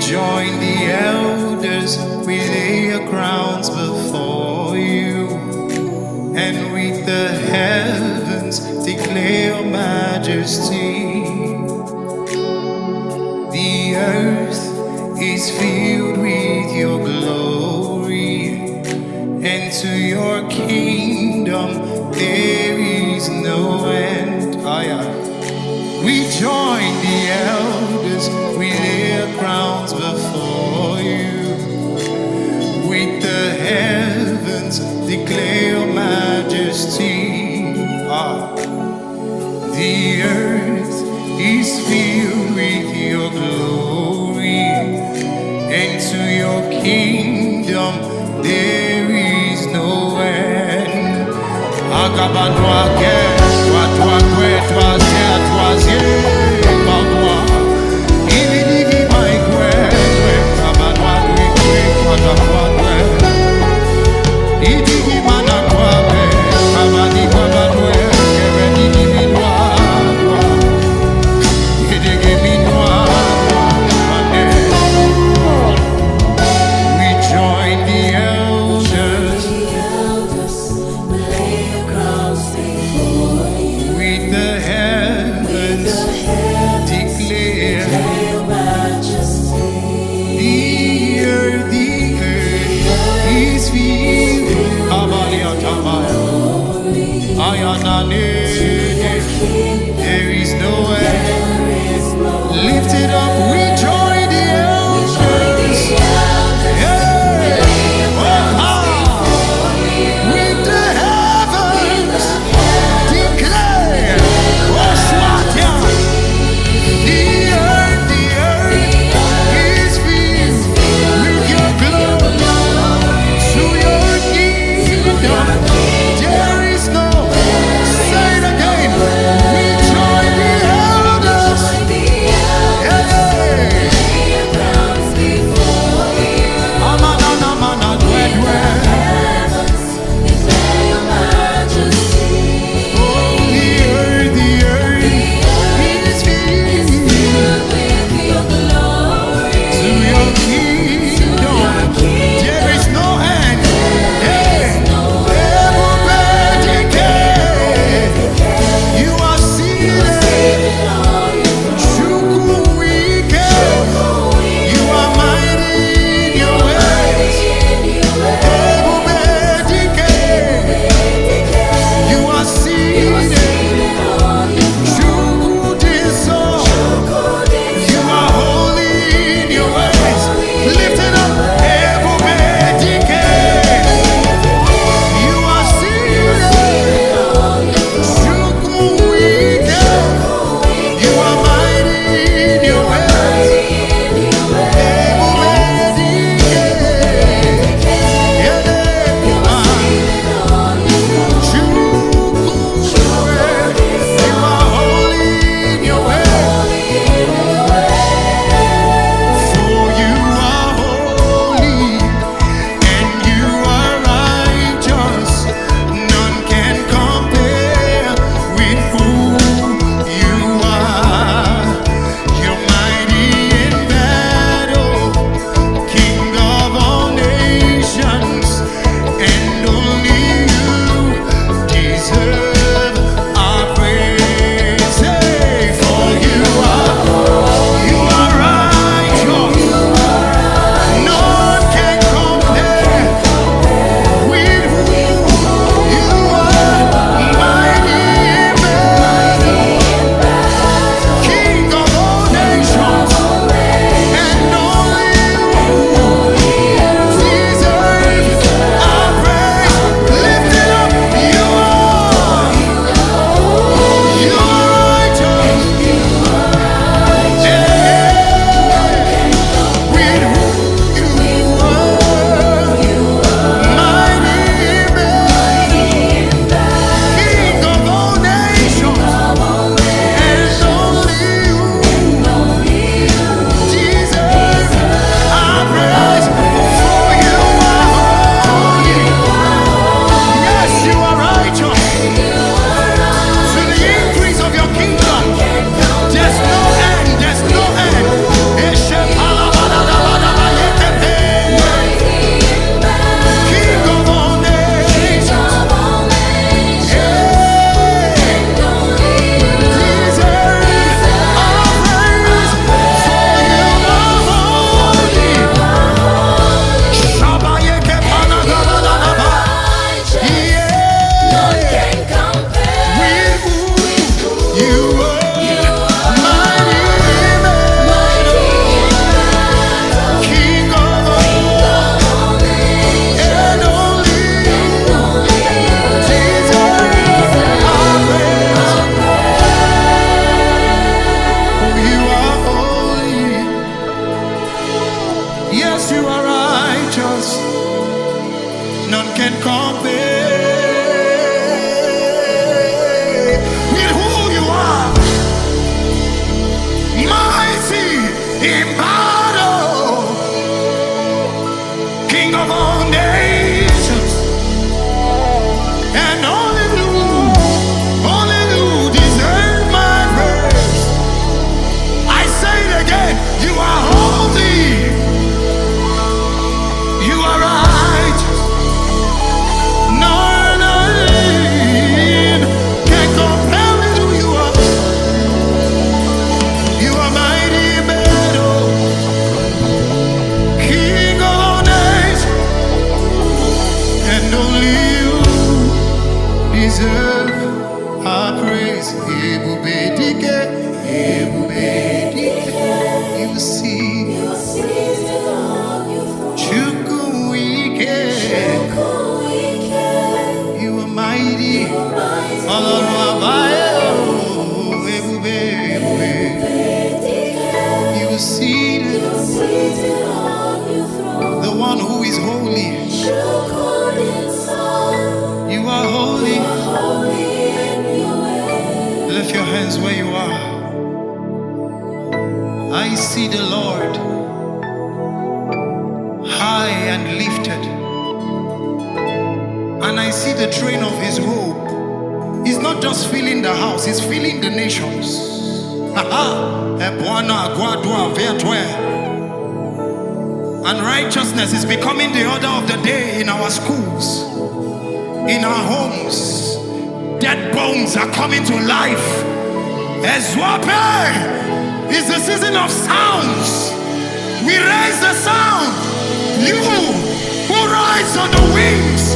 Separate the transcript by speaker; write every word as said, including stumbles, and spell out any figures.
Speaker 1: join the elders, we lay our crowns before you, and with the heavens declare your majesty. The earth is filled with your glory, and to your kingdom there is no end. Ah, yeah. We join the elders, we lay our crowns before you, with the heavens declare your majesty. Ah. The earth is filled with your glory, and to your kingdom there is no end. Akabanwa ke, toi toi kwe, toi c'est toi c'est par moi. Ibidi mai kwe, kwe kabanwa kwe kwe kwa kwa kwe. Idigi mana kwa kwe, kabani kwa banwe, kebeni diminwa kwa. Idigi minwa kwa kwane. We join the elders, with the heavens Yes, you are righteous. None can compare with who you are. Mighty in battle, King of all nations, and only you, only you deserve my praise. I say it again, you are holy, you are right. None can compare with who you are. You are mighty in battle, King of all nations, and only you deserve our praise. Ebubedike, Ebubedike, you see, Chukwuike, you are mighty. Olorunwabaye, oh, Ebube, Ebube, you are seated, the one who is holy. You are holy. Lift your hands where you are. I see the Lord high and lifted, and I see the train of his robe. He's not just filling the house, he's filling the nations. And righteousness is becoming the order of the day in our schools, in our homes. Dead bones are coming to life. Ezwape is the season of sounds. We raise the sound. You who rise on the wings